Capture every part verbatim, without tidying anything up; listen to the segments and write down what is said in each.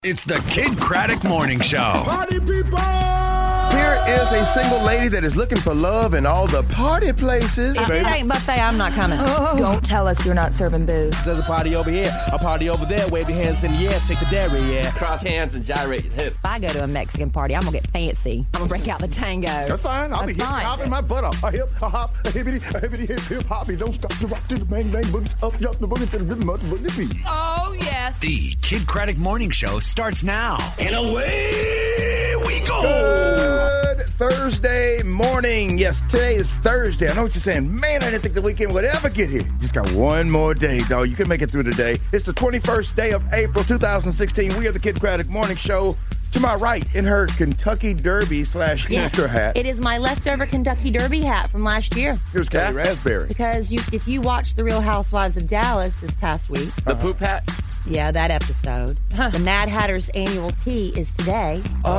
It's the Kid Craddock Morning Show. Party people! Here is a single lady that is looking for love in all the party places. If it ain't buffet, I'm not coming. Oh. Don't tell us you're not serving booze. There's a party over here, a party over there. Wave your hands in the air, shake the dairy, yeah. Cross hands and gyrate your hip. If I go to a Mexican party, I'm going to get fancy. I'm going to break out the tango. That's fine. I'll That's be fine. hopping my butt off. A hip, a hop, a hippity, a hippity, hip, hip, hoppy. Don't stop the rock to the bang, bang, boogies up, up, the boogie to the rhythm of the boogie beat. Oh, yes. The Kid Craddock Morning Show starts now. And away we go. Good Thursday morning. Yes, today is Thursday. I know what you're saying. Man, I didn't think the weekend would ever get here. Just got one more day, dog. You can make it through the day. It's the twenty-first day of April, two thousand sixteen. We are the Kid Craddock Morning Show. To my right, in her Kentucky Derby slash Yes. Easter hat, It is my leftover Kentucky Derby hat from last year. here's Kelly Raspberry. Because you, if you watched The Real Housewives of Dallas this past week, The poop hat. yeah, that episode, the Mad Hatter's annual tea is today. Oh.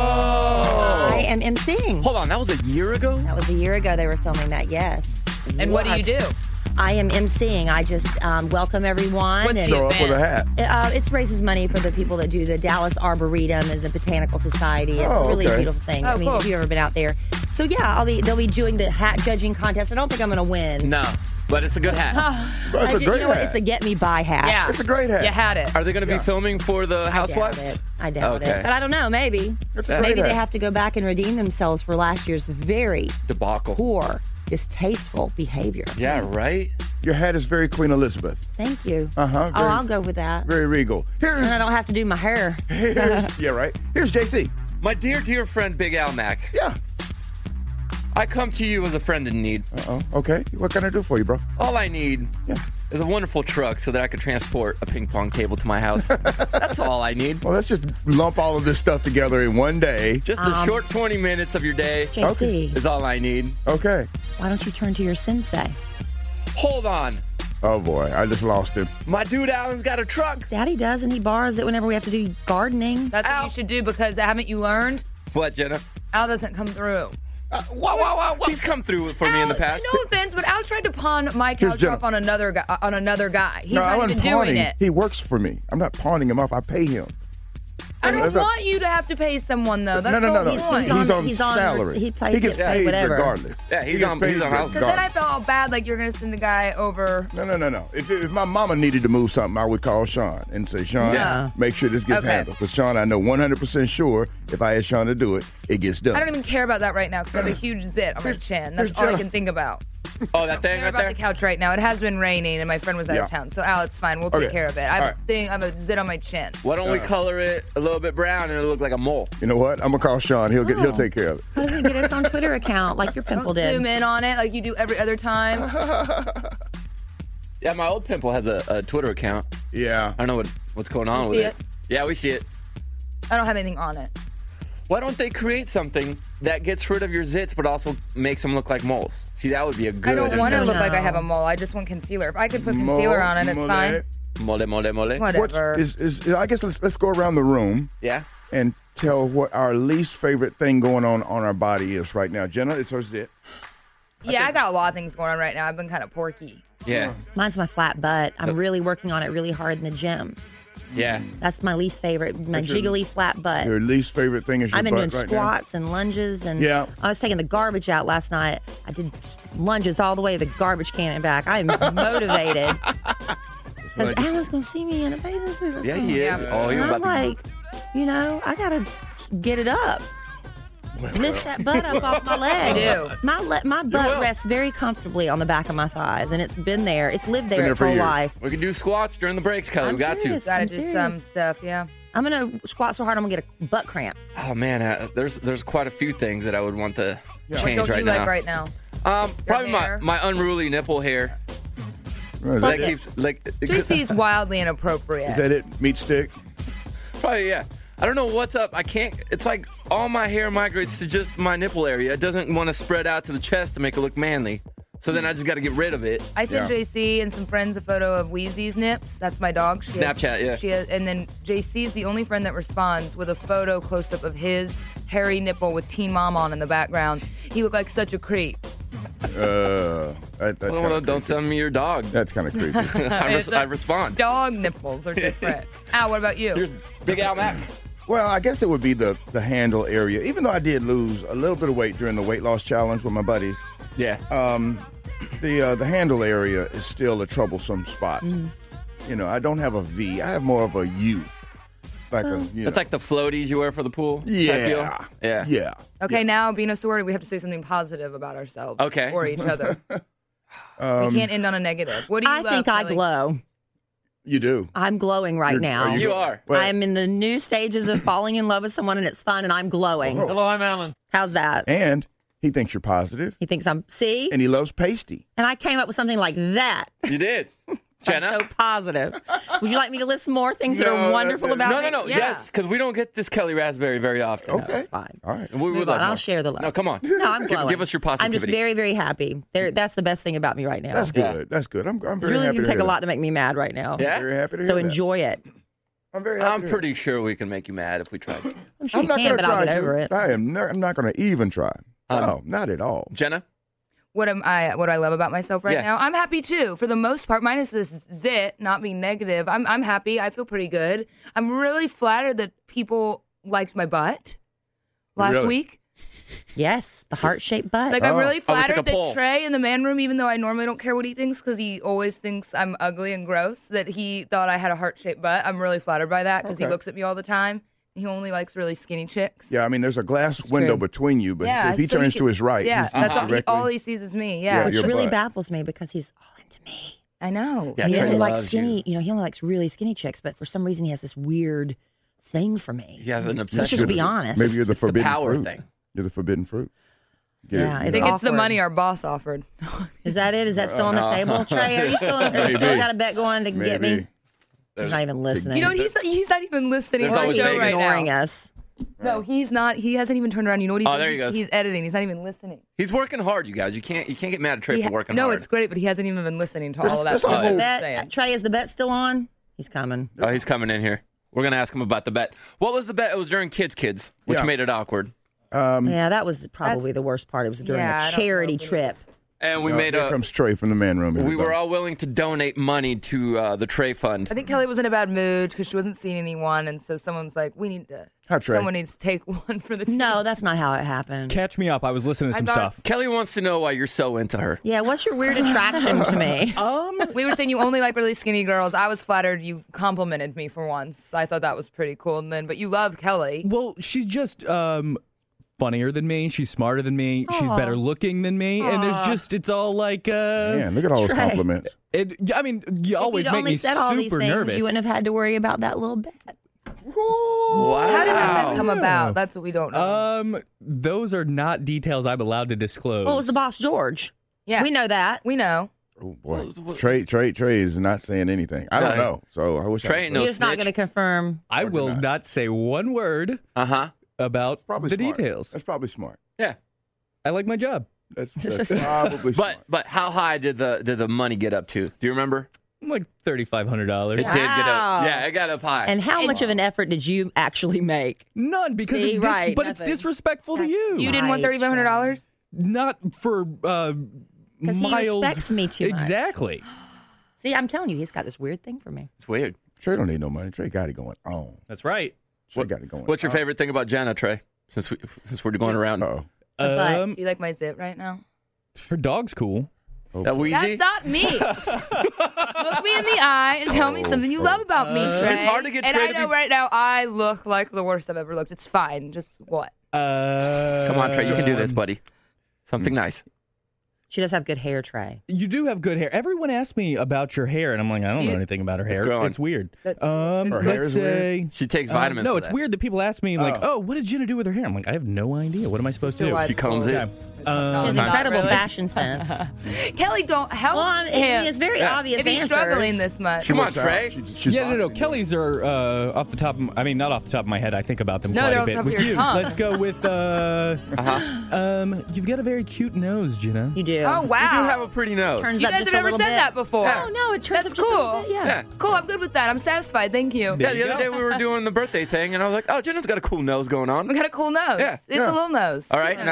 I am emceeing. Hold on, that was a year ago? That was a year ago they were filming that, yes. And what do you do? I am emceeing. I just um, welcome everyone. What's and Show up with a hat. Uh, it raises money for the people that do the Dallas Arboretum and the Botanical Society. It's Oh, a really okay. beautiful thing. Oh, I mean, cool. if you've ever been out there. So, yeah, I'll be. they'll be doing the hat judging contest. I don't think I'm going to win. No, but it's a good hat. Bro, it's I a ju- great you know what? hat. It's a get me by hat. Yeah. It's a great hat. You had it. Are they going to be Yeah. filming for the I doubt Housewives? it. I doubt Okay. it. But I don't know. Maybe. It's a great Maybe they hat. have to go back and redeem themselves for last year's very Debacle. poor, distasteful behavior. Yeah, right? Your hat is very Queen Elizabeth. Thank you. Uh-huh, Oh, very- I'll go with that. Very regal. Here's, And I don't have to do my hair. here's yeah, right. Here's J C. My dear, dear friend Big Al Mac, Yeah. I come to you as a friend in need. Uh-oh. Okay. What can I do for you, bro? All I need Yeah. is a wonderful truck so that I can transport a ping pong table to my house. That's all I need. Well, let's just lump all of this stuff together in one day. Just a short twenty minutes of your day J C, is all I need. Okay. why don't you turn to your sensei? Hold on. Oh, boy. I just lost him. My dude Alan's got a truck. Daddy does, and he borrows it whenever we have to do gardening. That's Ow. what you should do because haven't you learned? What, Jenna? Al doesn't come through. Uh, whoa, whoa, whoa, whoa. He's come through for me in the Al- past. No offense, but Al tried to pawn my Here's couch Jenna. off on another guy. On another guy. He's no, I not wasn't even pawning. doing it. He works for me. I'm not pawning him off. I pay him. I don't That's a- want you to have to pay someone though. That's no, no, no, the no. point. He's, He's on- on, he's on- salary. he pays- gets gets paid paid whatever. regardless. Yeah, he's He gets on- paid he's on house- Because then I regardless. felt all bad, like you're gonna send the guy over. No, no, no, no. If, if my mama needed to move something, I would call Sean and say, Sean, Yeah. make sure this gets Okay. handled. But Sean, I know one hundred percent sure if I ask Sean to do it, it gets done. I don't even care about that right now because I have a huge zit on my chin. That's here's all I Jenna. can think about. Oh, that I thing care right about there? the couch right now. It has been raining and my friend was out Yeah. of town. So Al, it's fine. We'll take Okay. care of it. I have All a right. thing. I have a zit on my chin. Why don't we color it a little bit brown and it'll look like a mole? You know what? I'm gonna call Sean. He'll get. He'll Oh. take care of it. Why doesn't he get us on Twitter account like your pimple Don't did? zoom in on it like you do every other time. Yeah, my old pimple has a, a Twitter account. Yeah. I don't know what, what's going on You with see it. it? Yeah, we see it. I don't have anything on it. Why don't they create something that gets rid of your zits but also makes them look like moles? See, that would be a good. I don't want to No. look like I have a mole. I just want concealer. If I could put concealer on it, it's Mole, fine. Mole, mole, mole. What's, Whatever. is, is, I guess let's let's go around the room Yeah. and tell what our least favorite thing going on on our body is right now. Jenna, it's her zit. Yeah, I got a lot of things going on right now. I've been kind of porky. Yeah. Mine's my flat butt. I'm really working on it really hard in the gym. Yeah. That's my least favorite. My What's your- jiggly flat butt. Your least favorite thing is your I've been butt doing right squats and lunges, and Yeah. I was taking the garbage out last night. I did lunges all the way to the garbage can and back. I am motivated because Alan's going to see me in a bathing suit. or Yeah, something. he is. Yeah. Oh, And you're I'm about to. like, you know, I gotta get it up. Lift that butt up off my legs. do. My le- my butt rests very comfortably on the back of my thighs, and it's been there. It's lived there there its for whole years. life. We can do squats during the breaks, Kelly. I'm we got serious. Got to I'm do serious. some stuff, yeah. I'm gonna squat so hard I'm gonna get a butt cramp. to. Oh man, uh, there's there's quite a few things that I would want to What change don't right you now. like right now? Um, probably my, hair? my unruly nipple hair. now. Is That that, keeps like. J C's wildly inappropriate. is that it? Meat stick? Probably yeah. I don't know what's up. I can't. It's like all my hair migrates to just my nipple area. It doesn't want to spread out to the chest to make it look manly. So then I just got to get rid of it. I sent Yeah. J C and some friends a photo of Wheezy's nips. That's my dog. She has- Snapchat, yeah. She has, and then J C's the only friend that responds with a photo close up of his hairy nipple with Teen Mom on in the background. He looked like such a creep. Uh, that, that's Well, kinda don't creepy. send me your dog. That's kind of creepy. I, res- I respond. Dog nipples are different. Al, what about you? Here's Big Al Mack. Well, I guess it would be the, the handle area. Even though I did lose a little bit of weight during the weight loss challenge with my buddies, Yeah. um, the uh, the handle area is still a troublesome spot. Mm-hmm. You know, I don't have a V. I have more of a U. Like a, you It's know. like the floaties you wear for the pool. type yeah, deal? Yeah. yeah. Okay, now being a sorority, we have to say something positive about ourselves. Okay. Or each other. Um, we can't end on a negative. What do you I love, think I Kelly? glow. You do. I'm glowing right You're- now. are You are. Wait. I'm in the new stages of falling in love with someone, and it's fun, and I'm glowing. Oh. Hello, I'm Alan. How's that? And he thinks you're positive, He thinks I'm, see? and he loves pasty. And I came up with something like that. You did. Jenna? I'm so positive. Would you like me to list more things that No, are wonderful that- about No, me? no, no. Yeah. Yes, because we don't get this Kelly Raspberry very often. Okay. That's fine. All right. We Move would love on. I'll more. share the love. No, come on. No, I'm Give- glowing. give us your I'm just positivity. very, very happy. There, that's the best thing about me right now. That's Yeah. good. That's good. I'm, I'm It very really happy going to to take hear a lot that. to make me mad right now. Yeah? Very happy to hear So that. enjoy it. I'm very happy I'm to hear pretty sure we can make you mad if we tried. I'm sure I'm you not can, gonna but try I'll get to. over it. I am. Not, I'm not going to even try. Um, no, not at all. Jenna? What am I? What I love about myself right Yeah. now? I'm happy too. For the most part, minus this zit, not being negative. I'm I'm happy. I feel pretty good. I'm really flattered that people liked my butt last Really? week. Yes, the heart-shaped butt. Like I'm Oh. really Oh, we took flattered a that poll. Trey in the man room, even though I normally don't care what he thinks because he always thinks I'm ugly and gross, that he thought I had a heart-shaped butt. I'm really flattered by that because Okay. he looks at me all the time. He only likes really skinny chicks. Yeah, I mean, there's a glass window true. between you, but Yeah, if he so turns can- to his right, yeah, he's that's all he, directly- all he sees is me. Yeah, Yeah, Which your really butt. baffles me because he's all into me. I know. Yeah, he Trey only likes loves skinny, you. you. know, he only likes really skinny chicks, but for some reason he has this weird thing for me. He has an Let's obsession. just be honest. Maybe you're the It's the forbidden power fruit. thing. You're the forbidden fruit. Get Yeah, it? I it's think it's the awkward. money our boss offered. Is that it? Is that still on the table? Trey, are you still, are you Maybe. still got a bet going to get Maybe. me? He's not even listening. You know, he's he's not even listening There's to the always show Vegas. right ignoring now. us. No, he's not. He hasn't even turned around. You know what he's Oh, doing? there he he's, goes. he's editing. He's not even listening. He's working hard, you guys. You can't you can't get mad at Trey He for ha- working no, hard. it's great, but he hasn't even been listening to There's- all of that there's a stuff. whole- I'm Bet, saying. Trey, is the bet still on? He's coming. Oh, he's coming in here. We're gonna ask him about the bet. What was the bet? It was during Kids Kids, which Yeah. made it awkward. Um, Yeah, that was probably the worst part. It was during Yeah, I a don't know charity if it was- trip. And we uh, made here a comes Trey from the man room. we were everybody. all willing to donate money to uh, the Trey Fund. I think Kelly was in a bad mood because she wasn't seeing anyone, and so someone's like, "We need to. Hi, Trey. Someone needs to take one for the team." No, that's not how it happened. Catch me up. I was listening to I some thought- stuff. Kelly wants to know why you're so into her. Yeah, what's your weird attraction to me? Um, we were saying you only like really skinny girls. I was flattered you complimented me for once. I thought that was pretty cool. And then, but you love Kelly. well, she's just um funnier than me. She's smarter than me. She's Aw. better looking than me. And there's just it's all like uh Man, look at all those Trey. compliments. it, I mean, you always if you'd make only me said all these super things, nervous. you wouldn't have had to worry about that little bet. Wow. How did that bet come about? That's what we don't know. um those are not details I'm allowed to disclose. Well, it was the boss, George. yeah, We know that. We know. Oh boy, Trey, Trey, Trey is not saying anything. I don't No. know. So I wish Trey I ain't could no You're just not snitch. going to confirm. I Or will deny. not say one word Uh huh. about Probably the smart. details. That's probably smart. Yeah. I like my job. That's, that's probably But smart. but how high did the did the money get up to? Do you remember? Like thirty-five hundred dollars. It did get Wow. up. Yeah, it got up high. And how much of an effort did you actually make? None because See, it's dis- right, but it's nothing. disrespectful to That's- you. You didn't want Right, thirty-five hundred dollars. Not for uh Because he mild respects me too much. Exactly. See, I'm telling you, he's got this weird thing for me. it's weird. Trey don't need no money. Trey got it going on. That's right. Trey got it going. What's your on. favorite thing about Jenna, Trey? Since we since we're going around. Uh-oh. But- Um, Do you like my zit right now? her dog's cool. Oh, That boy. Wheezy? That's not me. Look me in the eye and tell me Oh, something you oh. love about me, Trey. It's hard to get And Trey I to know be- right now I look like the worst I've ever looked. It's fine. Just what? Uh, Come on, Trey, you can do this, um, buddy. Something nice. She does have good hair, Trey. You do have good hair. Everyone asks me about your hair, and I'm like, I don't know You- anything about her hair. It's growing. weird. That's- um, Her hair let's is weird? say. She takes um, vitamins. no, for it's that. weird that people ask me like, Oh. "Oh, what does Jenna do with her hair?" I'm like, I have no idea. What am I supposed to do? Still She combs it. Okay. She Um, has not incredible really. fashion sense. Kelly, don't help Well, I mean, him. it's very Yeah. obvious if he's answers. struggling this much. Come on, Works out. Trey. She- she's yeah, no, no. boxing. Kelly's are uh, off the top. Of, m- I mean, not off the top of my head. I think about them No, quite they're a on bit. top of With your you, tongue. let's go with. Uh, Uh-huh. um, you've got a very cute nose, Jenna. You do. Oh, wow. You do have a pretty nose. Turns You up guys just have a never little said bit. that before. Yeah. Oh, no, it turns That's up just a little cool. bit, yeah. Yeah. Cool, I'm good with that. I'm satisfied. Thank you. Yeah, the you other go. day we were doing the birthday thing, and I was like, oh, Jenna's got a cool nose going on. We got a cool nose. Yeah. It's Yeah. a little nose. All right, Yes. now,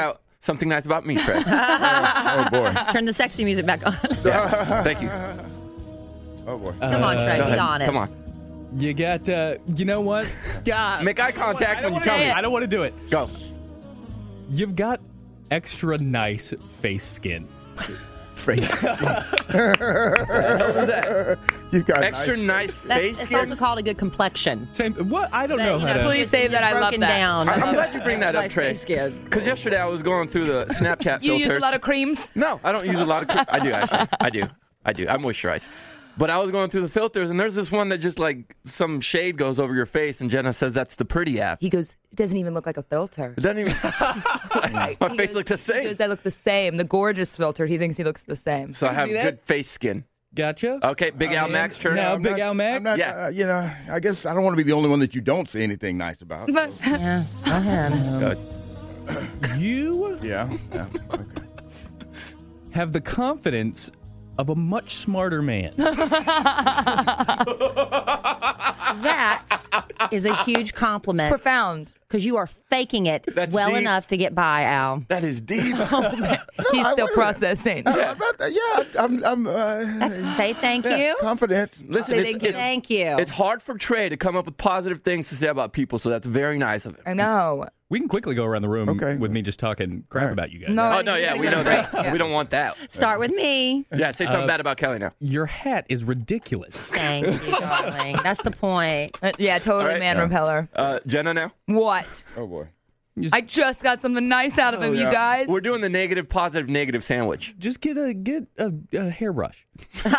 Something nice about me, Trey. Oh, boy. Turn the sexy music back on. Yeah, thank you. Oh, boy. Come on, Trey. Go Be ahead. honest. Come on. You got, uh, you know what? God, Make eye contact I when don't you wanna tell do me. it. I don't want to do it. Go. You've got extra nice face skin. Face. What was that? You got Extra nice. nice That's, face it's also skin? called a good complexion. Same. What? I don't That, know you how to. Please save that. It's I love broken that. down. I'm glad you bring that up, Nice Trey. face skin. Because yesterday I was going through the Snapchat You filters. use a lot of creams? No, I don't use a lot of cream. I do, actually. I do. I do. I moisturize. But I was going through the filters, and there's this one that just, like, some shade goes over your face, and Jenna says that's the pretty app. He goes, it doesn't even look like a filter. It doesn't even... My He face goes- looks the He same. goes, I look the same. The gorgeous filter, he thinks he looks the same. So I have see that? good face skin. Gotcha. Okay, Big Al And Max turn. now I'm Big not- Al Mac? I'm not, Yeah. uh, you know, I guess I don't want to be the only one that you don't see anything nice about. But Yeah, go ahead. Good. You Yeah. yeah. Okay. have the confidence of a much smarter man. That is a huge compliment profound. because you are faking it That's well deep. enough to get by, Al. That is deep. He's I- still wait a minute. processing. Uh, about that, yeah, I'm. I'm uh, That's, say thank you. confidence. Listen, Say it's, thank you. it's, Thank you. it's hard for Trey to come up with positive things to say about people, so that's very nice of him. I know. We can quickly go around the room Okay. with me just talking crap All right. about you guys. No. Oh, no, yeah, we know that. Yeah. We don't want that. Start with me. Yeah, say something Uh, bad about Kelly now. Your hat is ridiculous. Thank you, darling. That's the point. Uh, yeah, totally, All right. man Yeah. repeller. Uh, Jenna now? What? Oh boy. I just got something nice out of him, Oh, you yeah. guys. We're doing the negative, positive, negative sandwich. Just get a get a, a hairbrush. All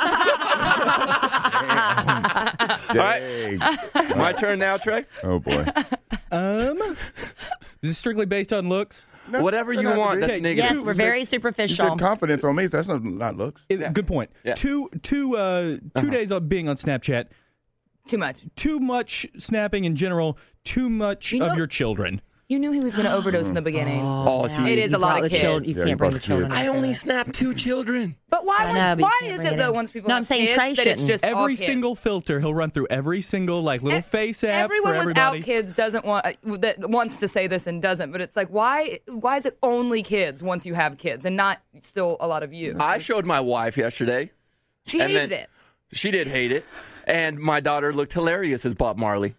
right. Dang. My turn now, Trey? Oh boy. Um, is this strictly based on looks? No, Whatever doesn't you have to want, be. that's Okay, negative. Yes, we're very You superficial. said confidence on me. So that's not, not looks. It- Good point. Yeah. Two two uh 2 days of being on Snapchat. Too much. Too much snapping in general. Too much You of know- your children. You knew he was going to overdose in the beginning. Oh, see, It is You a lot brought of the children- kids. You Yeah, you can't bring brought the the children. kids. I only snapped two children. But why, I know, was, but you why can't is bring it it though in. once people No, have I'm saying kids, Trey that it's shouldn't. just all Every kids? single filter, he'll run through every single like little E- face app Everyone for without everybody. kids doesn't want uh, that wants to say this and doesn't, but it's like why why is it only kids once you have kids and not still a lot of you? I showed my wife yesterday. She and hated then- it. She did hate it. And my daughter looked hilarious as Bob Marley.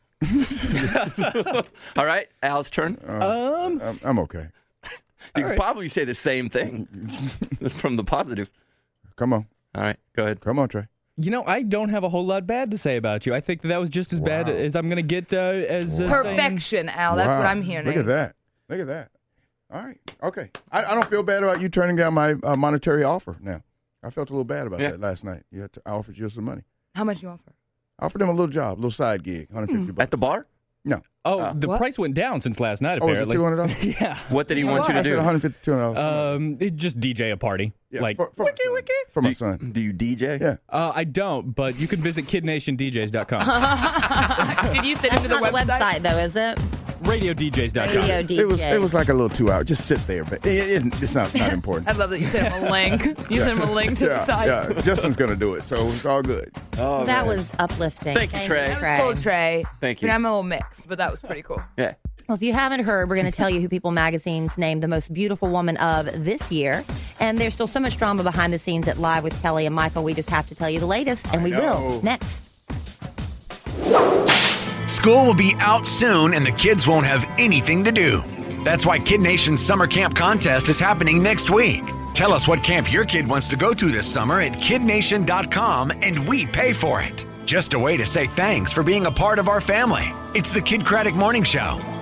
All right, Al's turn. Um, I'm, I'm okay. You could probably say the same thing from the positive. Come on. All right, go ahead. Come on, Trey. you know, I don't have a whole lot bad to say about you. I think that, that was just as bad Wow. as I'm gonna get uh, as uh, saying- Perfection, Al. That's Wow. what I'm hearing. Look at that. Look at that. All right. Okay. I, I don't feel bad about you turning down my uh, monetary offer now. I felt a little bad about Yeah. that last night. You had to, I offered you some money. How much you offer? I offered them a little job, a little side gig, one hundred fifty bucks. At the bar? No. Oh, Uh, the What? price went down since last night. Oh, is it Apparently, two hundred dollars? yeah. What did he want you I to said do? one hundred fifty, two hundred dollars. Um, it just D J a party. yeah, like, for, for my son. For my son. Do you D J? Yeah. uh, I don't, but you can visit kid nation d js dot com, Did you send him to the Not the website? website, though, is it? radio d js dot com. Radio D J. It was it was like a little two hour. Just sit there, but it, it, it's not not important. I love that you sent him a link. You sent him a link to yeah, the site. yeah. Justin's gonna do it, so it's all good. Oh, That man. was uplifting. Thank you, Trey. That was cool, Trey. Thank I mean, you. I'm a little mixed, but that was pretty cool. Yeah. Well, if you haven't heard, we're going to tell you who People Magazine's named the most beautiful woman of this year. And there's still so much drama behind the scenes at Live with Kelly and Michael. We just have to tell you the latest, and I we know. will next. School will be out soon and the kids won't have anything to do. That's why Kid Nation's summer camp contest is happening next week. Tell us what camp your kid wants to go to this summer at kid nation dot com and we pay for it. Just a way to say thanks for being a part of our family. It's the Kid Craddock Morning Show